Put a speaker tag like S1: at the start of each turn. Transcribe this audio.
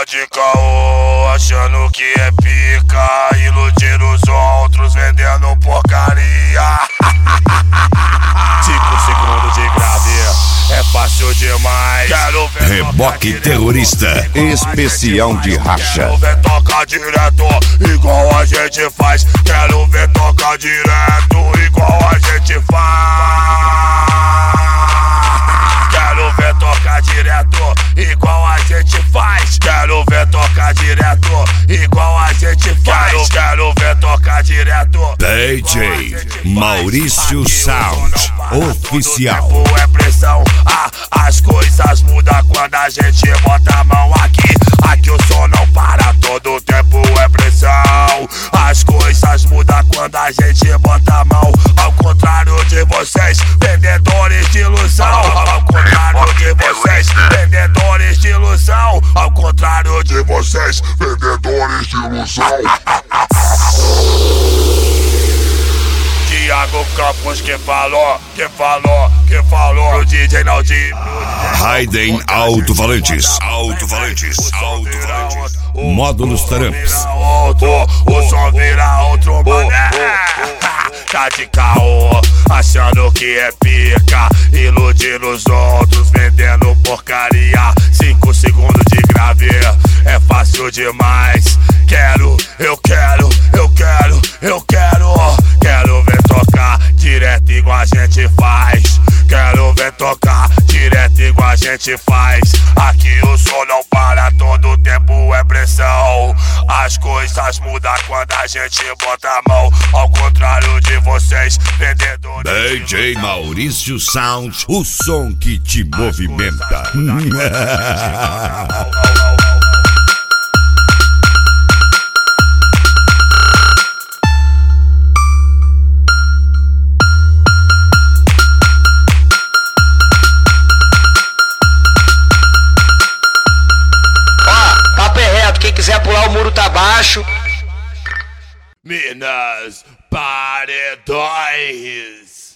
S1: de caô, achando que é pica, iludindo os outros, vendendo porcaria. 5 segundos de grave, é fácil demais. Quero ver
S2: Reboque terrorista, especial de racha.
S1: Quero ver tocar direto, igual a gente faz. Quero ver tocar direto, igual a gente faz. Quero ver tocar direto, igual a gente faz. Quero ver tocar direto, igual a gente faz. Quero ver tocar direto.
S2: DJ Maurício Sound Oficial.
S1: O tempo é pressão, as coisas mudam quando a gente bota a mão aqui. Aqui o som não para, todo tempo é pressão. As coisas mudam quando a gente bota a mão. Ao contrário de vocês, vendedores de ilusão. Ao contrário de vocês, vendedores de ilusão. Ao contrário de vocês, vendedores de ilusão. Thiago Campos que falou pro DJ Naldinho.
S2: Raiden Alto-Falantes. Módulos Taramps.
S1: O som vira outro mané. Tá de caô, achando que é pica, iludindo os outros, vendendo porcaria. 5 segundos de grave, é fácil demais. Quero ver tocar direto igual a gente faz. Quero ver tocar direto igual a gente faz. Aqui o som não para, todo tempo é pressão. As coisas mudam quando a gente bota a mão. Ao contrário de vocês, vendedores.
S2: DJ Maurício Sound, o som que te movimenta.
S3: Quem quiser pular, o muro tá baixo.
S1: Minas Paredões.